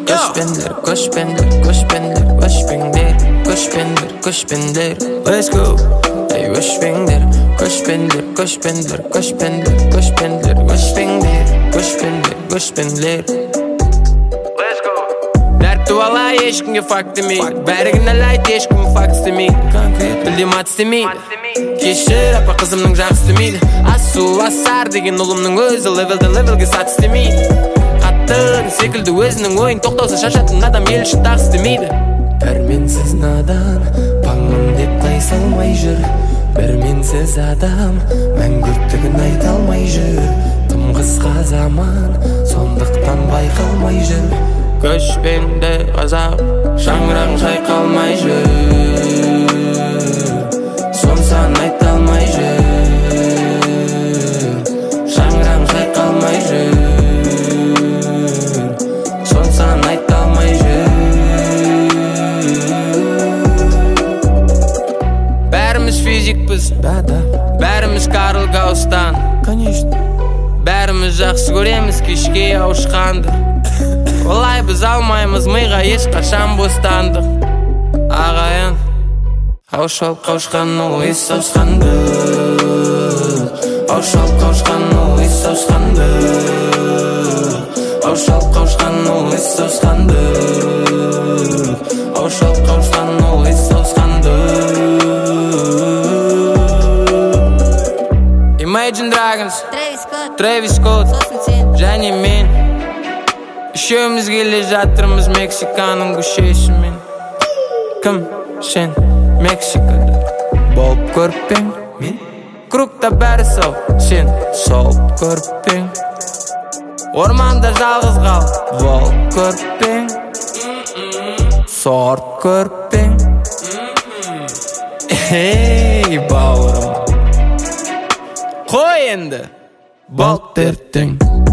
Köşbender. Let's go. Hey, köşbender. Let's go. Dert duala eşkimge fuck demi. Bәрігін алайт ешкім fuck істемейді. Білдем ат істемейді. Кешір апа қызымның жақ істемейді. Асу асар деген ұлымның өзі левелге сат істемейді. Қаттың секілді өзінің ойын тоқтауса шашатын адам ел үшін тақ істемейді. Пәрменсіз надан паңмын деп қай салмай жүр. Пәрменсіз адам мәңгүрттігін айта алмай жүр. Тым қысқа заман сондықтан байқалмай жүр. Көшпенді қазақ шаңырақ шайқалмай жүр. Сонсан айта алмай жүр. Шаңырақ шайқалмай жүр. Сонсан айта алмай жүр. Бәріміз физикпіз, бәріміз Карл Гаустан. Конечно. Бәріміз жақсы көреміз кешке ауышқанды. Олай біз алмаймыз миға ешқашан бостандық. Ағайын аушалып қауышқан ол ес ауысқанды. Аушалып қауышқан ол ес ауысқанды. Аушалып қауышқан ол ес ауысқанды. Аушалып қауышқан ол ес ауысқанды. Imagine Dragons, Travis Scott, және мен үшеуміз келе жатырмыз Мексиканың көшесімен. Кім сен Мексикада болып көрпең? Мен кругта бәрі сау, сен солып көрпең. Орманда жалғыз қал болып көрпең. Сорт көрпең. Ей бауырым, қой енді болт ертең.